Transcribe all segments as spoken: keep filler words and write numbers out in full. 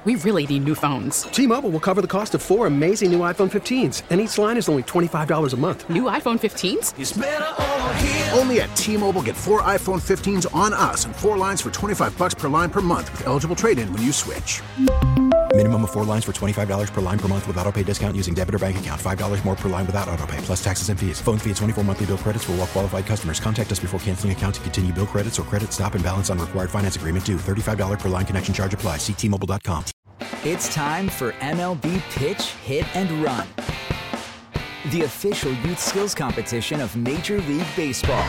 We really need new phones. T-Mobile will cover the cost of four amazing new iPhone fifteens, and each line is only twenty-five dollars a month. New iPhone fifteens? It's better over here. Only at T-Mobile, get four iPhone fifteens on us and four lines for twenty-five dollars per line per month with eligible trade-in when you switch. Minimum of four lines for twenty-five dollars per line per month with autopay discount using debit or bank account. five dollars more per line without autopay, plus taxes and fees. Phone fee at twenty-four monthly bill credits for well-qualified customers. Contact us before canceling account to continue bill credits or credit stop and balance on required finance agreement due. thirty-five dollars per line connection charge applies. See T Mobile dot com. It's time for M L B Pitch, Hit, and Run, the official youth skills competition of Major League Baseball.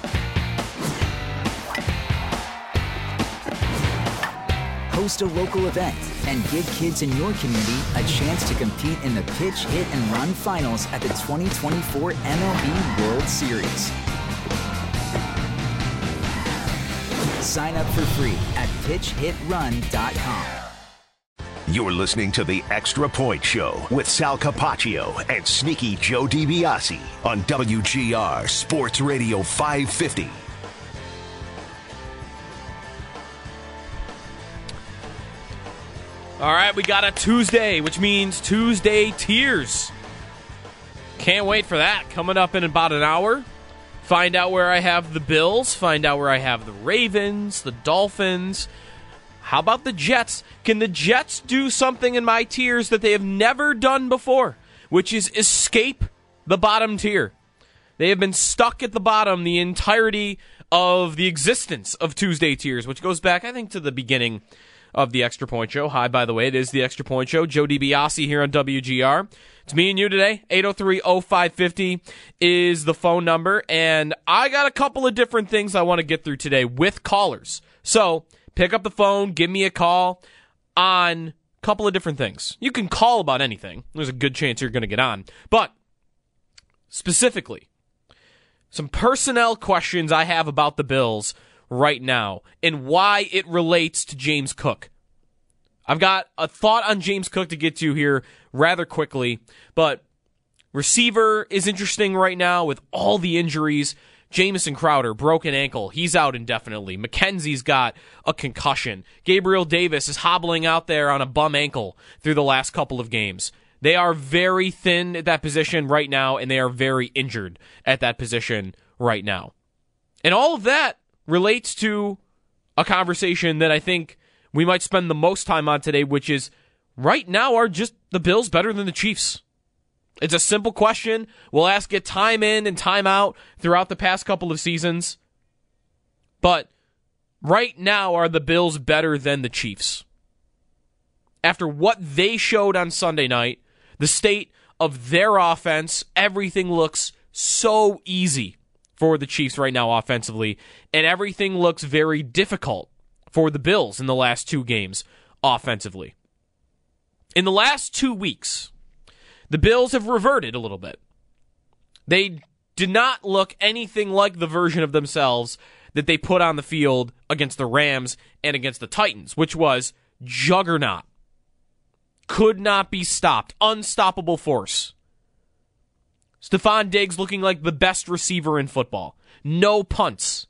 Host a local event and give kids in your community a chance to compete in the Pitch, Hit, and Run finals at the twenty twenty-four M L B World Series. Sign up for free at pitch hit run dot com. You're listening to the Extra Point Show with Sal Capaccio and Sneaky Joe DiBiase on W G R Sports Radio five fifty. All right, we got a Tuesday, which means Tuesday Tiers. Can't wait for that. Coming up in about an hour. Find out where I have the Bills. Find out where I have the Ravens, the Dolphins. How about the Jets? Can the Jets do something in my tiers that they have never done before, which is escape the bottom tier? They have been stuck at the bottom the entirety of the existence of Tuesday Tiers, which goes back, I think, to the beginning of the Extra Point Show. Hi, by the way, it is the Extra Point Show. Joe DiBiase here on W G R. It's me and you today. eight oh three oh five fifty is the phone number, and I got a couple of different things I want to get through today with callers. So pick up the phone, give me a call on a couple of different things. You can call about anything. There's a good chance you're going to get on. But specifically, some personnel questions I have about the Bills right now and why it relates to James Cook. I've got a thought on James Cook to get to here rather quickly, but receiver is interesting right now with all the injuries. Jamison Crowder, broken ankle. He's out indefinitely. McKenzie's got a concussion. Gabriel Davis is hobbling out there on a bum ankle through the last couple of games. They are very thin at that position right now, and they are very injured at that position right now. And all of that relates to a conversation that I think we might spend the most time on today, which is, right now, are just the Bills better than the Chiefs? It's a simple question. We'll ask it time in and time out throughout the past couple of seasons. But right now, are the Bills better than the Chiefs? After what they showed on Sunday night, the state of their offense, everything looks so easy for the Chiefs right now offensively, and everything looks very difficult for the Bills in the last two games offensively. In the last two weeks, the Bills have reverted a little bit. They did not look anything like the version of themselves that they put on the field against the Rams and against the Titans, which was juggernaut. Could not be stopped. Unstoppable force. Stephon Diggs looking like the best receiver in football. No punts.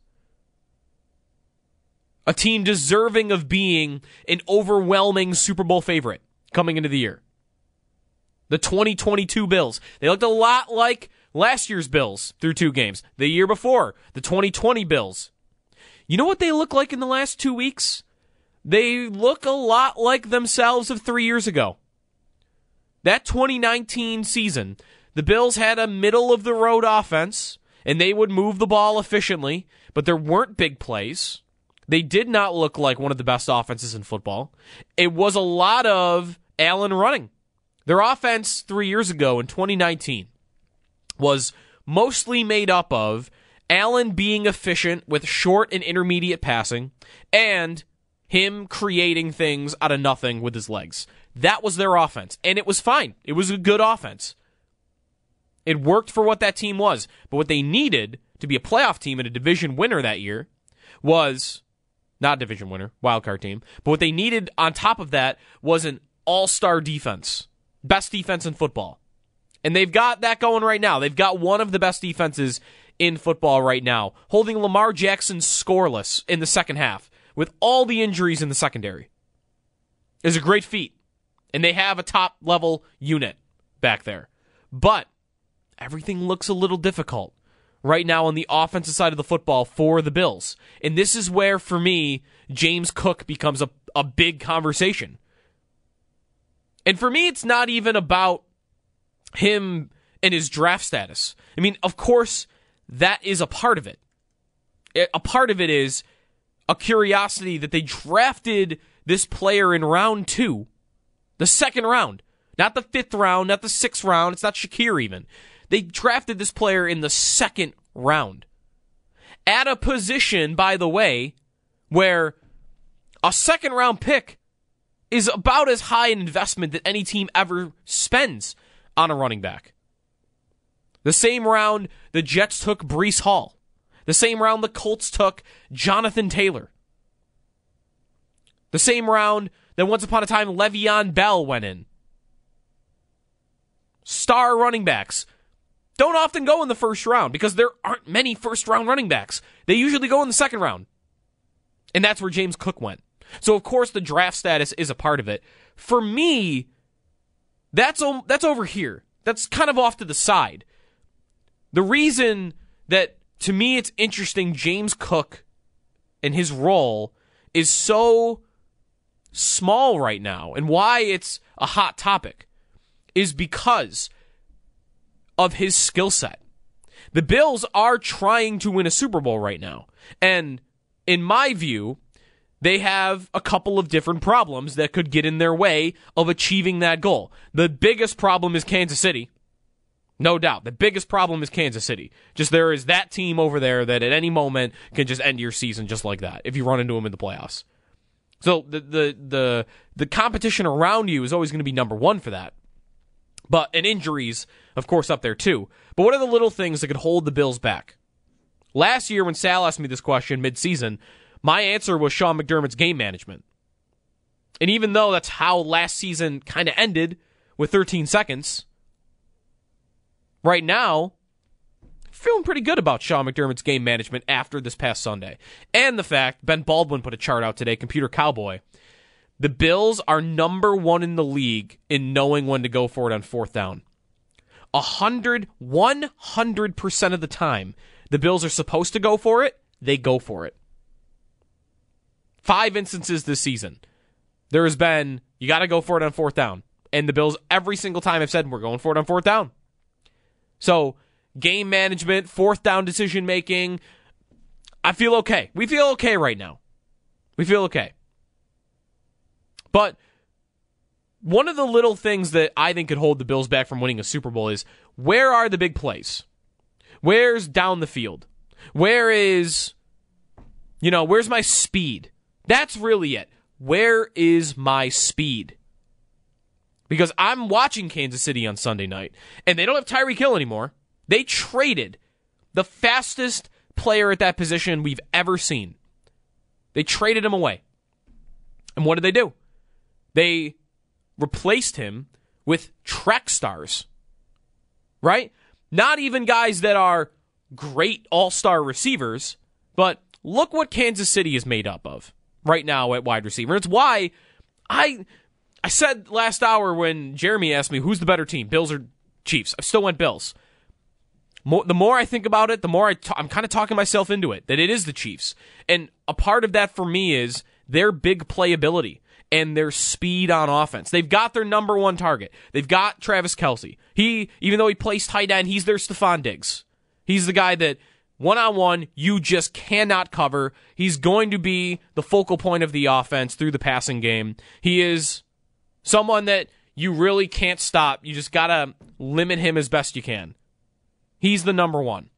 A team deserving of being an overwhelming Super Bowl favorite coming into the year. The twenty twenty-two Bills. They looked a lot like last year's Bills through two games. The year before, the twenty twenty Bills. You know what they look like in the last two weeks? They look a lot like themselves of three years ago. That twenty nineteen season, the Bills had a middle-of-the-road offense, and they would move the ball efficiently, but there weren't big plays. They did not look like one of the best offenses in football. It was a lot of Allen running. Their offense three years ago in twenty nineteen was mostly made up of Allen being efficient with short and intermediate passing and him creating things out of nothing with his legs. That was their offense, and it was fine. It was a good offense. It worked for what that team was, but what they needed to be a playoff team and a division winner that year was, not division winner, wildcard team, but what they needed on top of that was an all-star defense. Best defense in football. And they've got that going right now. They've got one of the best defenses in football right now, holding Lamar Jackson scoreless in the second half with all the injuries in the secondary. is a great feat, and they have a top-level unit back there. But everything looks a little difficult right now on the offensive side of the football for the Bills. And this is where, for me, James Cook becomes a, a big conversation. And for me, it's not even about him and his draft status. I mean, of course, that is a part of it. A part of it is a curiosity that they drafted this player in round two, the second round, not the fifth round, not the sixth round. It's not Shakir even. They drafted this player in the second round at a position, by the way, where a second round pick is about as high an investment that any team ever spends on a running back. The same round the Jets took Breece Hall. The same round the Colts took Jonathan Taylor. The same round that once upon a time Le'Veon Bell went in. Star running backs don't often go in the first round because there aren't many first-round running backs. They usually go in the second round. And that's where James Cook went. So, of course, the draft status is a part of it. For me, that's, that's over here. That's kind of off to the side. The reason that, to me, it's interesting James Cook and his role is so small right now, and why it's a hot topic, is because of his skill set. The Bills are trying to win a Super Bowl right now. And in my view, they have a couple of different problems that could get in their way of achieving that goal. The biggest problem is Kansas City. No doubt. The biggest problem is Kansas City. Just there is that team over there that at any moment can just end your season just like that if you run into them in the playoffs. So the the the, the competition around you is always going to be number one for that. But, and injuries, of course, up there too. But what are the little things that could hold the Bills back? Last year when Sal asked me this question mid-season, my answer was Sean McDermott's game management. And even though that's how last season kind of ended with thirteen seconds, right now, feeling pretty good about Sean McDermott's game management after this past Sunday. And the fact, Ben Baldwin put a chart out today, Computer Cowboy, the Bills are number one in the league in knowing when to go for it on fourth down. one hundred, one hundred percent of the time, the Bills are supposed to go for it, they go for it. Five instances this season. There has been, you got to go for it on fourth down. And the Bills, every single time have said, we're going for it on fourth down. So, game management, fourth down decision making, I feel okay. We feel okay right now. We feel okay. But one of the little things that I think could hold the Bills back from winning a Super Bowl is, where are the big plays? Where's down the field? Where is, you know, where's my speed? That's really it. Where is my speed? Because I'm watching Kansas City on Sunday night, and they don't have Tyreek Hill anymore. They traded the fastest player at that position we've ever seen. They traded him away. And what did they do? They replaced him with track stars. Right? Not even guys that are great all-star receivers, but look what Kansas City is made up of right now at wide receiver. It's why I I said last hour when Jeremy asked me who's the better team, Bills or Chiefs. I still went Bills. More, the more I think about it, the more I t- I'm kind of talking myself into it, that it is the Chiefs. And a part of that for me is their big playability and their speed on offense. They've got their number one target. They've got Travis Kelce. He, even though he plays tight end, he's their Stephon Diggs. He's the guy that one-on-one you just cannot cover. He's going to be the focal point of the offense through the passing game. He is someone that you really can't stop. You just got to limit him as best you can. He's the number one.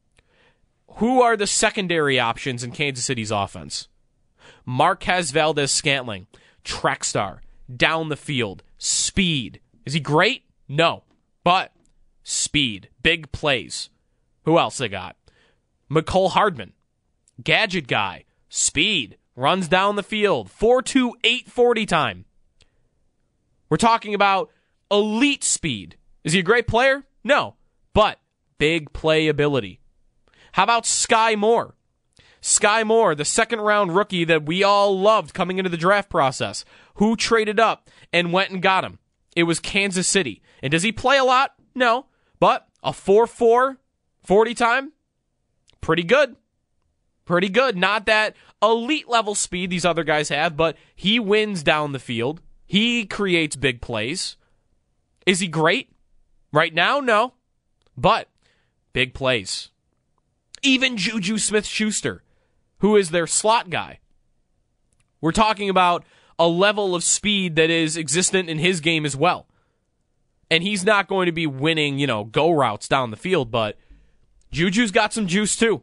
Who are the secondary options in Kansas City's offense? Marquez Valdes-Scantling, track star, down the field, speed. Is he great? No. But speed, big plays. Who else they got? Mecole Hardman, gadget guy, speed, runs down the field, four two, eight forty time. We're talking about elite speed. Is he a great player? No. But big playability. How about Sky Moore? Sky Moore, the second-round rookie that we all loved coming into the draft process. Who traded up and went and got him? It was Kansas City. And does he play a lot? No. But a four four forty time? Pretty good. Pretty good. Not that elite-level speed these other guys have, but he wins down the field. He creates big plays. Is he great? Right now, no. But big plays. Even Juju Smith-Schuster, who is their slot guy. We're talking about a level of speed that is existent in his game as well. And he's not going to be winning, you know, go routes down the field, but Juju's got some juice too.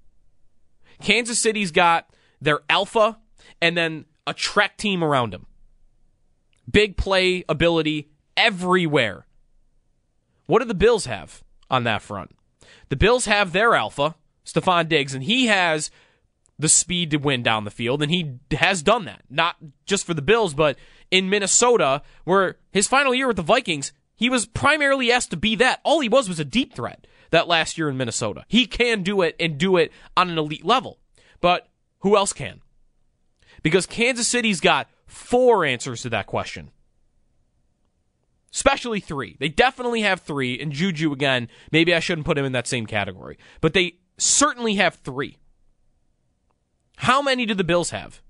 Kansas City's got their alpha and then a Trek team around him. Big play ability everywhere. What do the Bills have on that front? The Bills have their alpha, Stephon Diggs, and he has the speed to win down the field, and he has done that. Not just for the Bills, but in Minnesota, where his final year with the Vikings, he was primarily asked to be that. All he was was a deep threat that last year in Minnesota. He can do it and do it on an elite level. But who else can? Because Kansas City's got four answers to that question. Especially three. They definitely have three, and Juju, again, maybe I shouldn't put him in that same category. But they certainly have three. How many do the Bills have?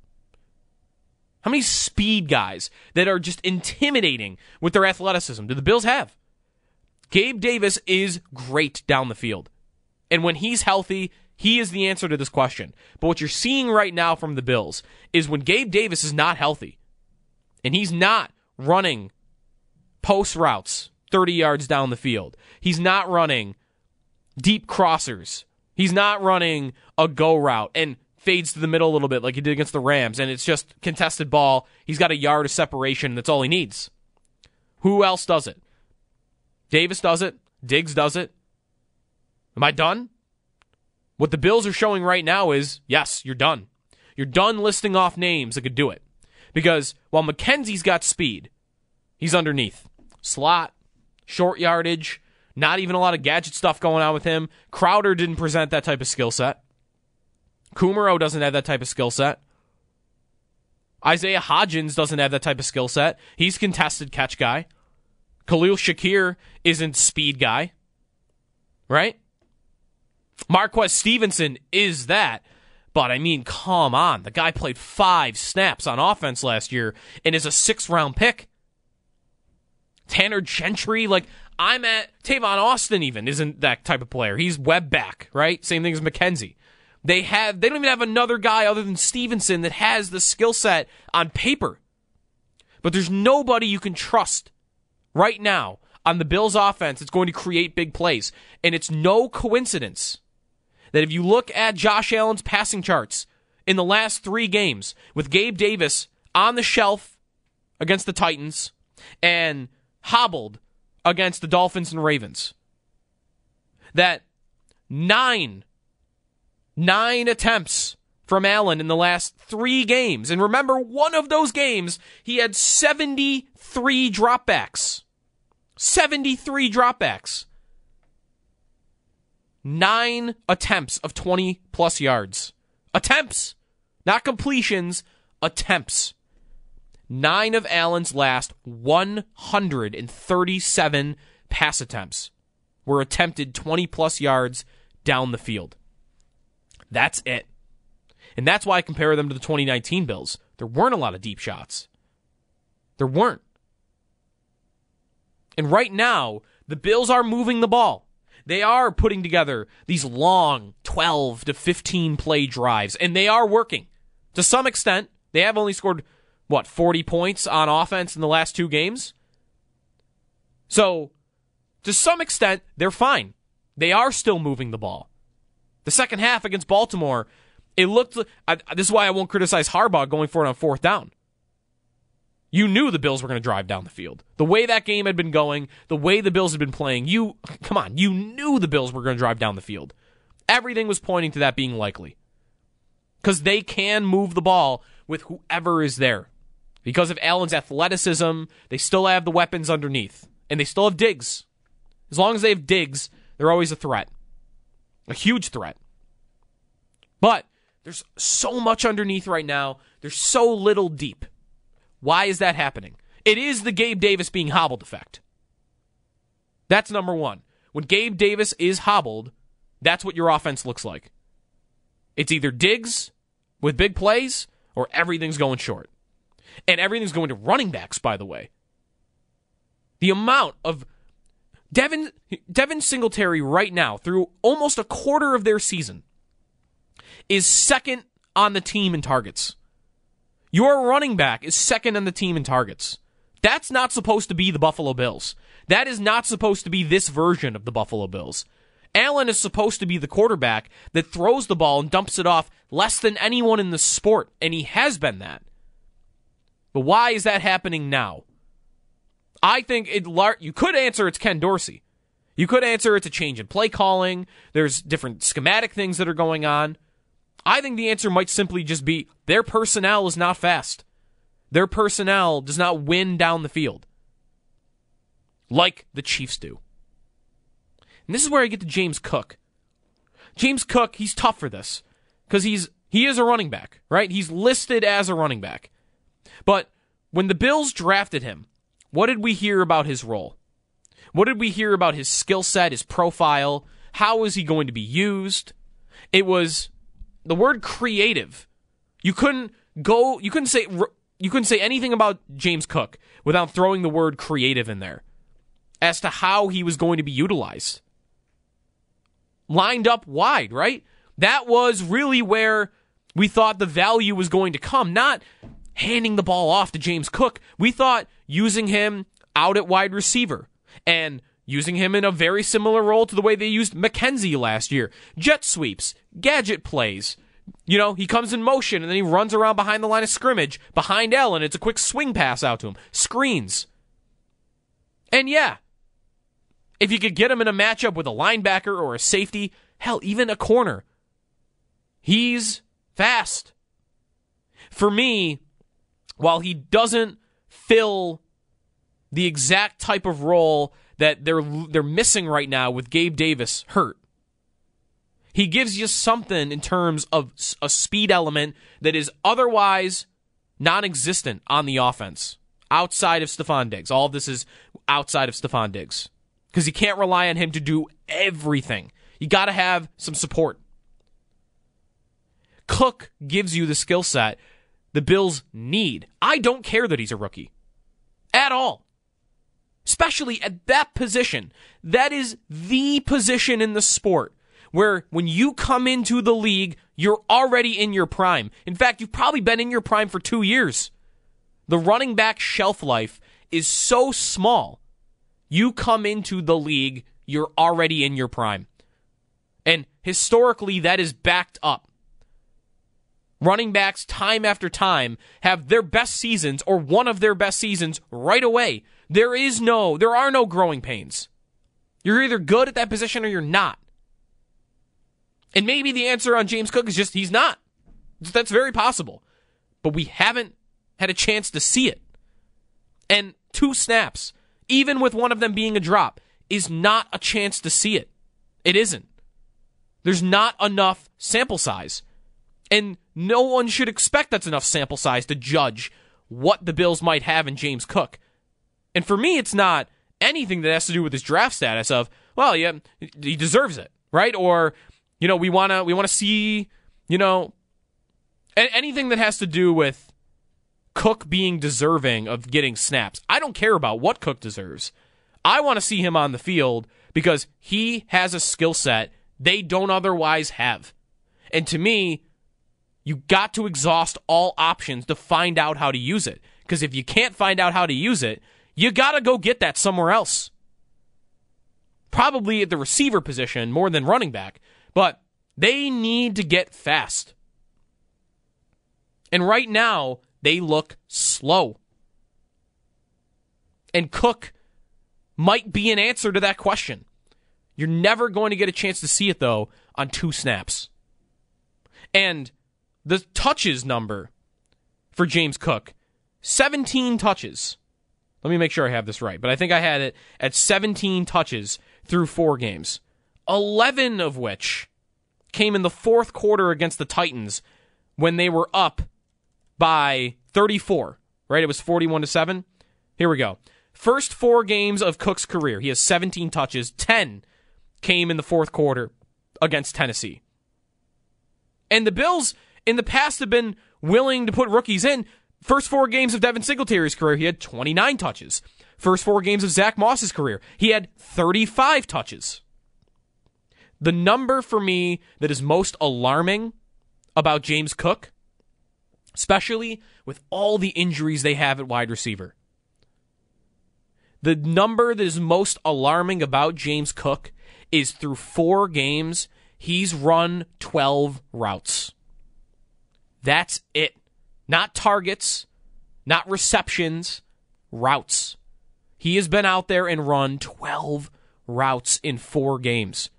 How many speed guys that are just intimidating with their athleticism do the Bills have? Gabe Davis is great down the field. And when he's healthy, he is the answer to this question. But what you're seeing right now from the Bills is when Gabe Davis is not healthy, and he's not running post routes thirty yards down the field, he's not running deep crossers, he's not running a go route and fades to the middle a little bit like he did against the Rams, and it's just contested ball, he's got a yard of separation, that's all he needs. Who else does it? Davis does it. Diggs does it. Am I done? What the Bills are showing right now is, yes, you're done. You're done listing off names that could do it. Because while McKenzie's got speed, he's underneath. Slot, short yardage, not even a lot of gadget stuff going on with him. Crowder didn't present that type of skill set. Kumaro doesn't have that type of skill set. Isaiah Hodgins doesn't have that type of skill set. He's contested catch guy. Khalil Shakir isn't speed guy. Right? Marquez Stevenson is that. But, I mean, come on. The guy played five snaps on offense last year and is a sixth-round pick. Tanner Gentry, like, I'm at... Tavon Austin even isn't that type of player. He's web back, right? Same thing as McKenzie. They have. They don't even have another guy other than Stevenson that has the skill set on paper. But there's nobody you can trust right now on the Bills' offense that's going to create big plays. And it's no coincidence that if you look at Josh Allen's passing charts in the last three games, with Gabe Davis on the shelf against the Titans and hobbled against the Dolphins and Ravens, that nine, nine attempts from Allen in the last three games. And remember, one of those games, he had seventy-three dropbacks. seventy-three dropbacks. Nine attempts of twenty-plus yards. Attempts! Not completions, attempts. Nine of Allen's last one hundred thirty-seven pass attempts were attempted twenty-plus yards down the field. That's it. And that's why I compare them to the twenty nineteen Bills. There weren't a lot of deep shots. There weren't. And right now, the Bills are moving the ball. They are putting together these long twelve to fifteen play drives, and they are working. To some extent, they have only scored, what, forty points on offense in the last two games? So, to some extent, they're fine. They are still moving the ball. The second half against Baltimore, it looked... I, this is why I won't criticize Harbaugh going for it on fourth down. You knew the Bills were going to drive down the field. The way that game had been going, the way the Bills had been playing, you... Come on, you knew the Bills were going to drive down the field. Everything was pointing to that being likely. Because they can move the ball with whoever is there. Because of Allen's athleticism, they still have the weapons underneath. And they still have Diggs. As long as they have Diggs, they're always a threat. A huge threat. But There's so much underneath right now. There's so little deep. Why is that happening? It is the Gabe Davis being hobbled effect. That's number one. When Gabe Davis is hobbled, that's what your offense looks like. It's either Diggs with big plays or everything's going short. And everything's going to running backs, by the way. The amount of Devin, Devin Singletary right now, through almost a quarter of their season, is second on the team in targets. Your running back is second on the team in targets. That's not supposed to be the Buffalo Bills. That is not supposed to be this version of the Buffalo Bills. Allen is supposed to be the quarterback that throws the ball and dumps it off less than anyone in the sport, and he has been that. But why is that happening now? I think it. You could answer it's Ken Dorsey. You could answer it's a change in play calling. There's different schematic things that are going on. I think the answer might simply just be their personnel is not fast. Their personnel does not win down the field like the Chiefs do. And this is where I get to James Cook. James Cook, he's tough for this because he's he is a running back, right? He's listed as a running back. But when the Bills drafted him, what did we hear about his role? What did we hear about his skill set, his profile? How is he going to be used? It was the word creative. You couldn't go, you couldn't say, you couldn't say anything about James Cook without throwing the word creative in there as to how he was going to be utilized. Lined up wide, right? That was really where we thought the value was going to come, not handing the ball off to James Cook. We thought using him out at wide receiver and using him in a very similar role to the way they used McKenzie last year. Jet sweeps, gadget plays. You know, he comes in motion and then he runs around behind the line of scrimmage, behind Allen. It's a quick swing pass out to him. Screens. And yeah, if you could get him in a matchup with a linebacker or a safety, hell, even a corner, he's fast. For me, while he doesn't fill the exact type of role that they're they're missing right now with Gabe Davis hurt, he gives you something in terms of a speed element that is otherwise non-existent on the offense outside of Stephon Diggs. All of this is outside of Stephon Diggs because you can't rely on him to do everything. You got to have some support. Cook gives you the skill set the Bills need. I don't care that he's a rookie. At all. Especially at that position. That is the position in the sport where when you come into the league, you're already in your prime. In fact, you've probably been in your prime for two years. The running back shelf life is so small. You come into the league, you're already in your prime. And historically, that is backed up. Running backs, time after time, have their best seasons or one of their best seasons right away. There is no, there are no growing pains. You're either good at that position or you're not. And maybe the answer on James Cook is just he's not. That's very possible. But we haven't had a chance to see it. And two snaps, even with one of them being a drop, is not a chance to see it. It isn't. There's not enough sample size. And no one should expect that's enough sample size to judge what the Bills might have in James Cook. And for me, it's not anything that has to do with his draft status of, well, yeah, he deserves it, right? Or, you know, we want to we want to see, you know, anything that has to do with Cook being deserving of getting snaps. I don't care about what Cook deserves. I want to see him on the field because he has a skill set they don't otherwise have. And to me, you got to exhaust all options to find out how to use it. Because if you can't find out how to use it, you got to go get that somewhere else. Probably at the receiver position more than running back. But they need to get fast. And right now, they look slow. And Cook might be an answer to that question. You're never going to get a chance to see it, though, on two snaps. And the touches number for James Cook, seventeen touches. Let me make sure I have this right, but I think I had it at seventeen touches through four games, eleven of which came in the fourth quarter against the Titans when they were up by thirty-four, right? It was forty-one to seven. Here we go. First four games of Cook's career, he has seventeen touches. ten came in the fourth quarter against Tennessee. And the Bills in the past have been willing to put rookies in. First four games of Devin Singletary's career, he had twenty-nine touches. First four games of Zach Moss's career, he had thirty-five touches. The number for me that is most alarming about James Cook, especially with all the injuries they have at wide receiver, the number that is most alarming about James Cook is through four games, he's run twelve routes. That's it. Not targets, not receptions, routes. He has been out there and run twelve routes in four games.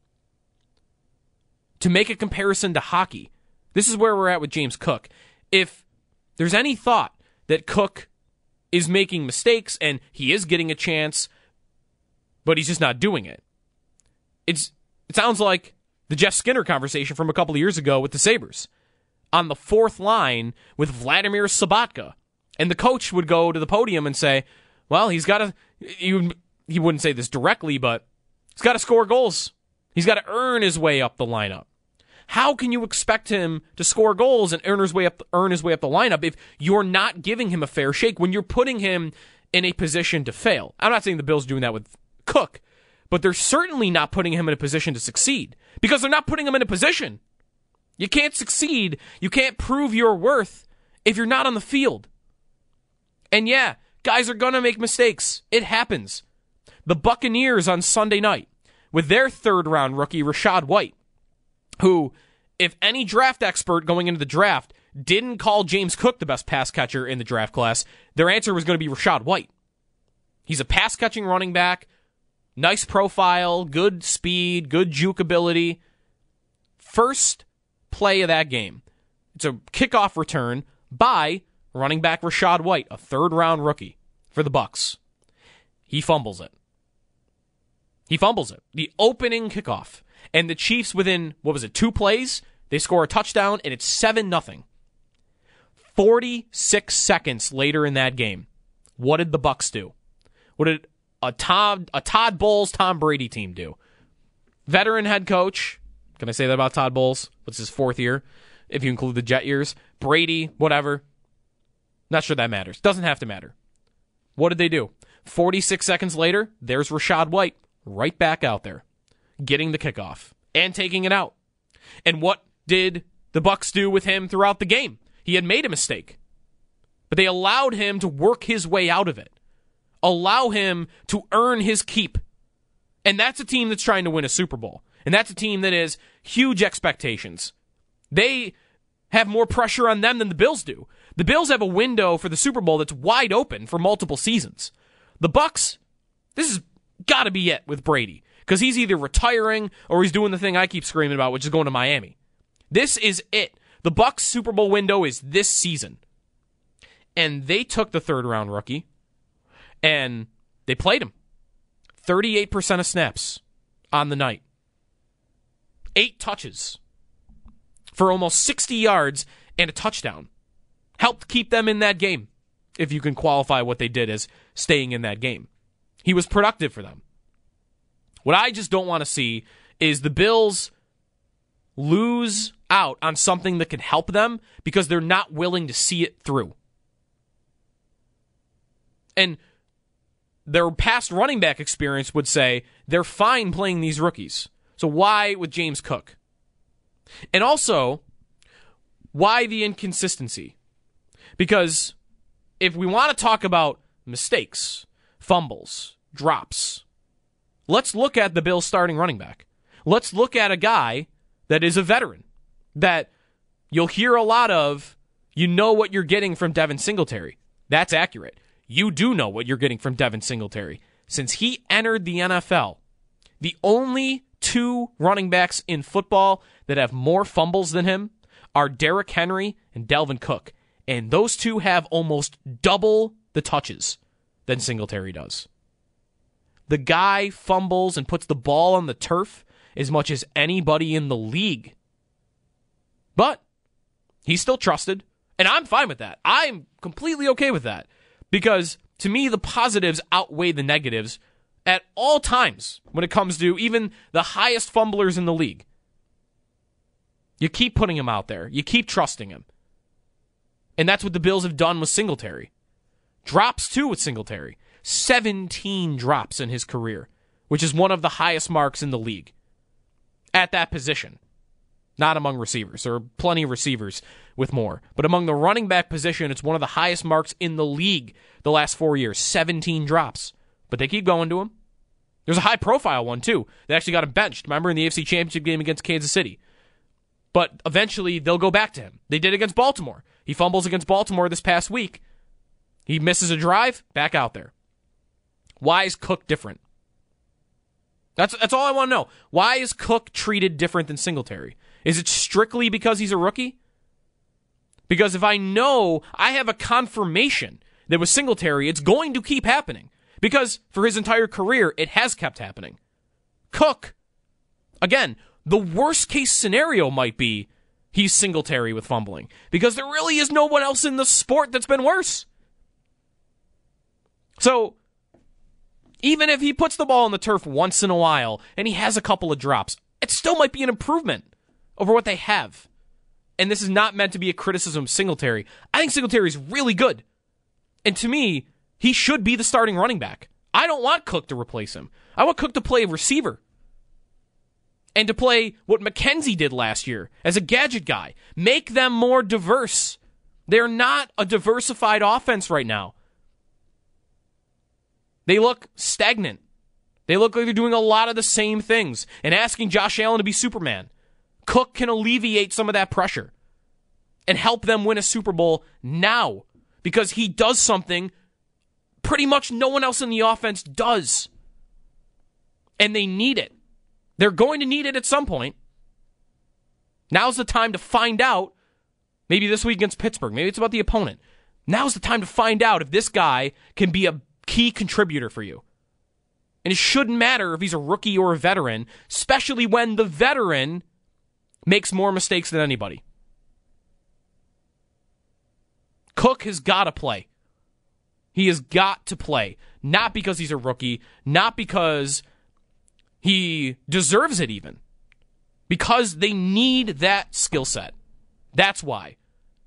To make a comparison to hockey, this is where we're at with James Cook. If there's any thought that Cook is making mistakes and he is getting a chance, but he's just not doing it, it's it sounds like the Jeff Skinner conversation from a couple of years ago with the Sabres. On the fourth line with Vladimir Sobotka. And the coach would go to the podium and say, well, he's got to, he, he wouldn't say this directly, but he's got to score goals. He's got to earn his way up the lineup. How can you expect him to score goals and earn his way up, earn his way up the lineup if you're not giving him a fair shake, when you're putting him in a position to fail? I'm not saying the Bills are doing that with Cook, but they're certainly not putting him in a position to succeed because they're not putting him in a position. You can't succeed. You can't prove your worth if you're not on the field. And yeah, guys are going to make mistakes. It happens. The Buccaneers on Sunday night with their third-round rookie, Rachaad White, who, if any draft expert going into the draft didn't call James Cook the best pass catcher in the draft class, their answer was going to be Rachaad White. He's a pass-catching running back, nice profile, good speed, good juke ability. First play of that game, it's a kickoff return by running back Rachaad White, a third-round rookie for the Bucs. He fumbles it. He fumbles it. The opening kickoff. And the Chiefs, within, what was it, two plays, they score a touchdown, and it's seven nothing. forty-six seconds later in that game, what did the Bucs do? What did a Todd, a Todd Bowles, Tom Brady team do? Veteran head coach. Can I say that about Todd Bowles? What's his fourth year, if you include the Jet years? Brady, whatever. Not sure that matters. Doesn't have to matter. What did they do? forty-six seconds later, there's Rachaad White right back out there, getting the kickoff and taking it out. And what did the Bucs do with him throughout the game? He had made a mistake, but they allowed him to work his way out of it, allow him to earn his keep. And that's a team that's trying to win a Super Bowl. And that's a team that has huge expectations. They have more pressure on them than the Bills do. The Bills have a window for the Super Bowl that's wide open for multiple seasons. The Bucs, this has got to be it with Brady, because he's either retiring or he's doing the thing I keep screaming about, which is going to Miami. This is it. The Bucs Super Bowl window is this season. And they took the third-round rookie, and they played him. thirty-eight percent of snaps on the night. Eight touches for almost sixty yards and a touchdown. Helped keep them in that game, if you can qualify what they did as staying in that game. He was productive for them. What I just don't want to see is the Bills lose out on something that can help them because they're not willing to see it through. And their past running back experience would say they're fine playing these rookies. So why with James Cook? And also, why the inconsistency? Because if we want to talk about mistakes, fumbles, drops, let's look at the Bills starting running back. Let's look at a guy that is a veteran, that you'll hear a lot of, you know what you're getting from Devin Singletary. That's accurate. You do know what you're getting from Devin Singletary. Since he entered the N F L, the only two running backs in football that have more fumbles than him are Derrick Henry and Dalvin Cook. And those two have almost double the touches than Singletary does. The guy fumbles and puts the ball on the turf as much as anybody in the league. But He's still trusted, and I'm fine with that. I'm completely okay with that because, to me, the positives outweigh the negatives at all times when it comes to even the highest fumblers in the league. You keep putting him out there. You keep trusting him. And that's what the Bills have done with Singletary. Drops, too, with Singletary. seventeen drops in his career, which is one of the highest marks in the league at that position. Not among receivers. There are plenty of receivers with more. But among the running back position, it's one of the highest marks in the league the last four years. seventeen drops. But they keep going to him. There's a high-profile one, too. They actually got him benched, remember, in the A F C Championship game against Kansas City. But eventually, they'll go back to him. They did against Baltimore. He fumbles against Baltimore this past week. He misses a drive, back out there. Why is Cook different? That's that's all I want to know. Why is Cook treated different than Singletary? Is it strictly because he's a rookie? Because if I know I have a confirmation that with Singletary, it's going to keep happening. Because for his entire career, it has kept happening. Cook, again, the worst case scenario might be he's Singletary with fumbling. Because there really is no one else in the sport that's been worse. So, even if he puts the ball on the turf once in a while and he has a couple of drops, it still might be an improvement over what they have. And this is not meant to be a criticism of Singletary. I think Singletary is really good. And to me, he should be the starting running back. I don't want Cook to replace him. I want Cook to play receiver. And to play what McKenzie did last year as a gadget guy. Make them more diverse. They're not a diversified offense right now. They look stagnant. They look like they're doing a lot of the same things and asking Josh Allen to be Superman. Cook can alleviate some of that pressure and help them win a Super Bowl now because he does something pretty much no one else in the offense does. And they need it. They're going to need it at some point. Now's the time to find out, maybe this week against Pittsburgh, maybe it's about the opponent. Now's the time to find out if this guy can be a key contributor for you. And it shouldn't matter if he's a rookie or a veteran, especially when the veteran makes more mistakes than anybody. Cook has got to play. He has got to play. Not because he's a rookie, not because he deserves it even. Because they need that skill set. That's why.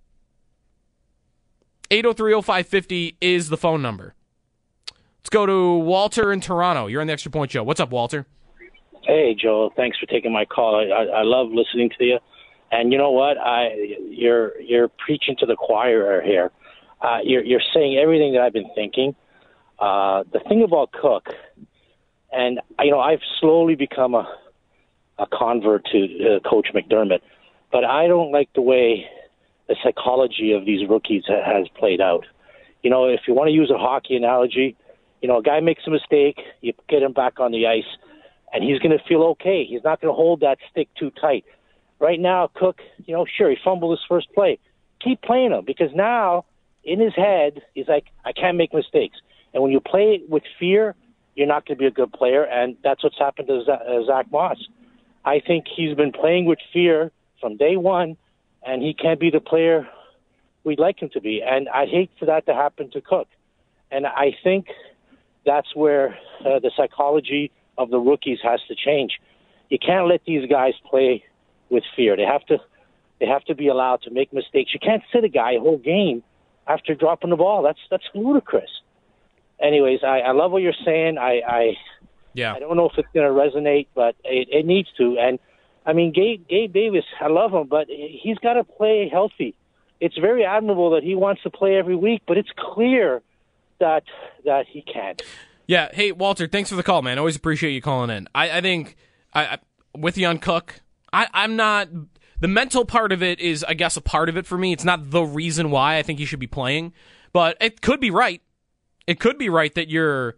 eight oh three oh five fifty is the phone number. Let's go to Walter in Toronto. You're on the Extra Point Show. What's up, Walter? Hey, Joel. Thanks for taking my call. I, I, I love listening to you. And you know what? I you're you're preaching to the choir here. Uh, you're you're saying everything that I've been thinking. Uh, the thing about Cook, and you know, I've slowly become a a convert to uh, Coach McDermott, but I don't like the way the psychology of these rookies ha- has played out. You know, if you want to use a hockey analogy, you know, a guy makes a mistake, you get him back on the ice, and he's going to feel okay. He's not going to hold that stick too tight. Right now, Cook, you know, sure, he fumbled his first play. Keep playing him because now, in his head, he's like, I can't make mistakes. And when you play with fear, you're not going to be a good player, and that's what's happened to Z- Zach Moss. I think he's been playing with fear from day one, and he can't be the player we'd like him to be. And I hate for that to happen to Cook. And I think that's where uh, the psychology of the rookies has to change. You can't let these guys play with fear. They have to they have to be allowed to make mistakes. You can't sit a guy a whole game after dropping the ball. That's that's ludicrous. Anyways, I, I love what you're saying. I, I yeah. I don't know if it's going to resonate, but it, it needs to. And, I mean, Gabe, Gabe Davis, I love him, but he's got to play healthy. It's very admirable that he wants to play every week, but it's clear that that he can't. Yeah. Hey, Walter, thanks for the call, man. Always appreciate you calling in. I, I think, I, I with you on Cook, I, I'm not... The mental part of it is, I guess, a part of it for me. It's not the reason why I think he should be playing, but it could be right. It could be right that you're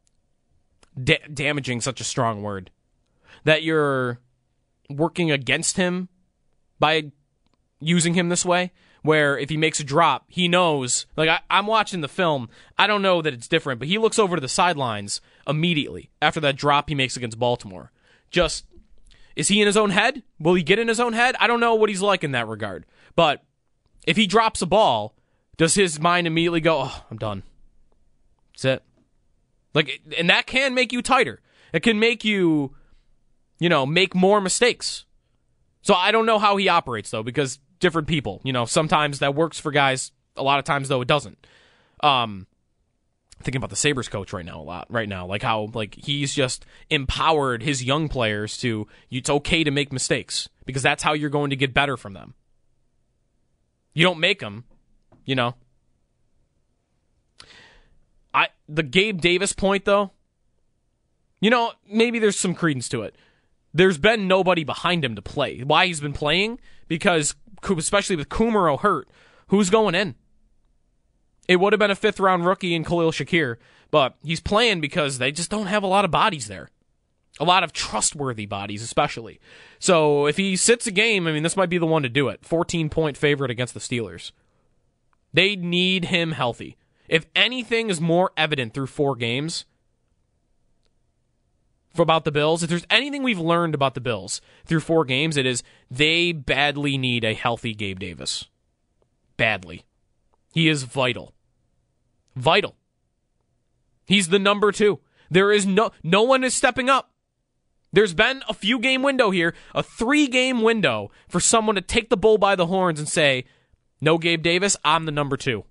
da- damaging such a strong word, that you're working against him by using him this way, where if he makes a drop, he knows, like I, I'm watching the film, I don't know that it's different, but he looks over to the sidelines immediately after that drop he makes against Baltimore. Just, is he in his own head? Will he get in his own head? I don't know what he's like in that regard, but If he drops a ball, does his mind immediately go, oh, I'm done? That's it. Like, and that can make you tighter. It can make you, you know, make more mistakes. So I don't know how he operates, though, because different people, you know, sometimes that works for guys. A lot of times, though, it doesn't. Um, thinking about the Sabres coach right now a lot, right now, like how like he's just empowered his young players to, it's okay to make mistakes because that's how you're going to get better from them. You don't make them, you know. I the Gabe Davis point, though, you know, maybe there's some credence to it. There's been nobody behind him to play. Why he's been playing? Because, especially with Kumaro hurt, who's going in? It would have been a fifth-round rookie in Khalil Shakir, but he's playing because they just don't have a lot of bodies there. A lot of trustworthy bodies, especially. So if he sits a game, I mean, this might be the one to do it. fourteen-point favorite against the Steelers. They need him healthy. If anything is more evident through four games for about the Bills, if there's anything we've learned about the Bills through four games, it is they badly need a healthy Gabe Davis. Badly. He is vital. Vital. He's the number two. There is no no one is stepping up. There's been a few game window here, a three game window for someone to take the bull by the horns and say, no Gabe Davis, I'm the number two.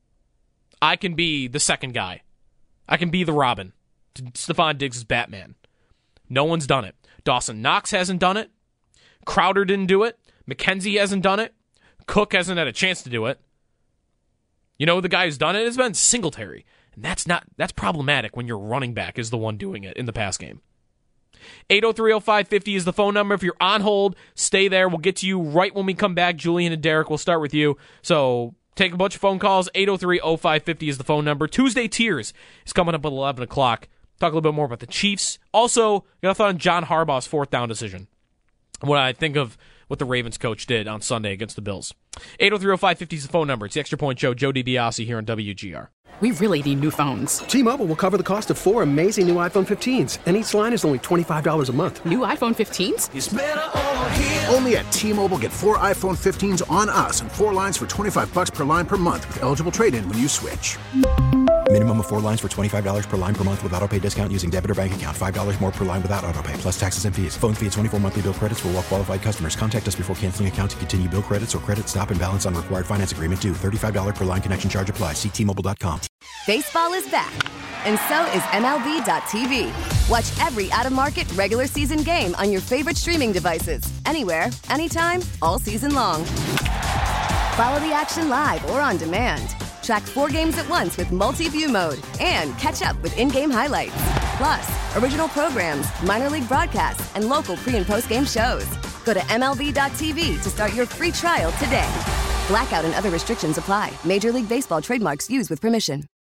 I can be the second guy. I can be the Robin to Stephon Diggs' Batman. No one's done it. Dawson Knox hasn't done it. Crowder didn't do it. McKenzie hasn't done it. Cook hasn't had a chance to do it. You know, the guy who's done it has been Singletary. And that's not that's problematic when your running back is the one doing it in the pass game. eight oh three oh five fifty is the phone number. If you're on hold, stay there. We'll get to you right when we come back. Julian and Derek, we'll start with you. So take a bunch of phone calls. eight oh three oh five fifty is the phone number. Tuesday Tiers is coming up at eleven o'clock. Talk a little bit more about the Chiefs. Also, got a thought on John Harbaugh's fourth down decision. What I think of what the Ravens coach did on Sunday against the Bills. eight oh three oh five fifty is the phone number. It's the Extra Point Show. Joe DiBiase here on W G R. We really need new phones. T-Mobile will cover the cost of four amazing new iPhone fifteens, and each line is only twenty-five dollars a month. New iPhone fifteens? It's better over here. Only at T-Mobile, get four iPhone fifteens on us and four lines for twenty-five dollars per line per month with eligible trade-in when you switch. Minimum of four lines for twenty-five dollars per line per month with autopay discount using debit or bank account. five dollars more per line without autopay, plus taxes and fees. Phone fee at twenty-four monthly bill credits for well-qualified customers. Contact us before canceling account to continue bill credits or credit stop and balance on required finance agreement due. thirty-five dollars per line connection charge applies. See T Mobile dot com. Baseball is back, and so is M L B dot T V. Watch every out-of-market regular season game on your favorite streaming devices. Anywhere, anytime, all season long. Follow the action live or on demand. Track four games at once with multi-view mode and catch up with in-game highlights. Plus, original programs, minor league broadcasts, and local pre- and post-game shows. Go to M L B dot T V to start your free trial today. Blackout and other restrictions apply. Major League Baseball trademarks used with permission.